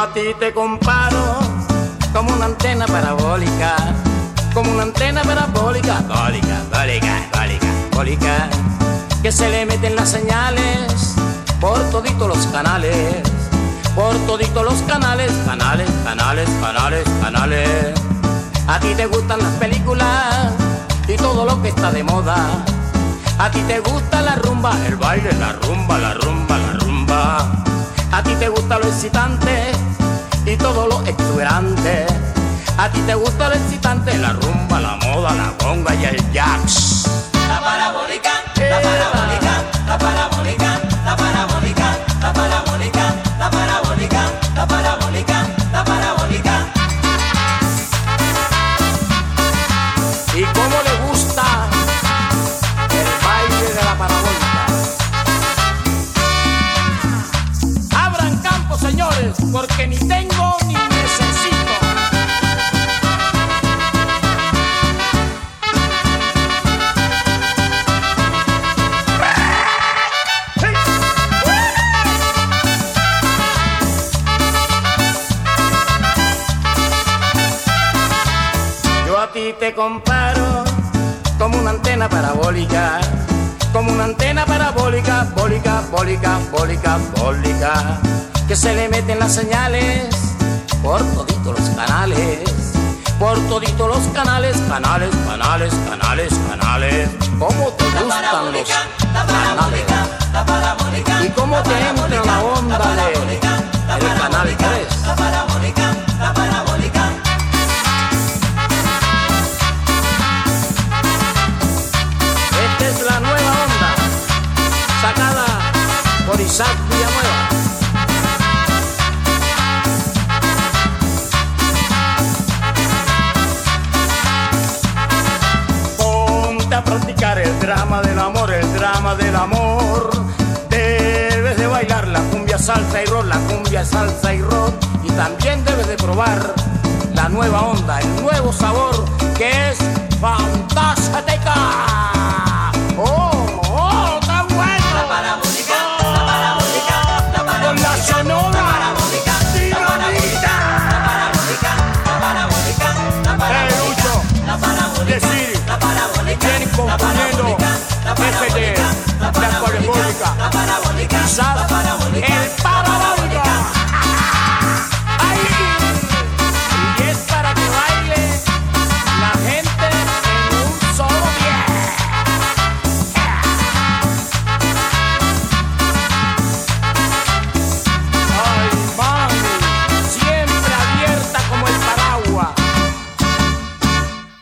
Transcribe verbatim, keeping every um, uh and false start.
a ti te comparo como una antena parabólica, como una antena parabólica, bólica, bólica, bólica, bólica, que se le meten las señales por toditos los canales, por toditos los canales, canales, canales, canales, canales. A ti te gustan las películas y todo lo que está de moda. A ti te gusta la rumba, el baile, la rumba, la rumba, la rumba. A ti te gusta lo excitante y todo lo exuberante. A ti te gusta lo excitante, la rumba, la moda, la conga y el jazz. La parabólica, la parabólica, la parabólica, la parabólica, la parabólica, la parabólica, la parabólica, la parabólica. ¿Y cómo le gusta el baile de la parabólica? Abran campo, señores, porque ni tengo ni necesito. Yo a ti te comparo como una antena parabólica, como una antena parabólica, bólica, bólica, bólica, bólica, que se le meten las señales por toditos los canales, por toditos los canales, canales, canales, canales, canales. ¿Cómo te gustan los canales? ¿Y cómo te entra la onda del canal tres? La parabólica, la parabólica. Esta es la nueva onda, sacada por Isaac Villanueva. Ponte a practicar el drama del amor, el drama del amor. Debes de bailar la cumbia, salsa y rock, la cumbia, salsa y rock. Y también debes de probar la nueva onda, el nuevo sabor que es fantástica. ¡Oh, oh, está bueno! La parabólica, la parabólica, la parabólica. Con la sonora. La parabólica, la parabólica, la parabólica, la parabólica. Eh, Lucho, la parabólica, decir, la parabólica, vienen la confundiendo parabólica, la ese de parabólica, la parabólica. la parabólica, Quizás la parabólica. el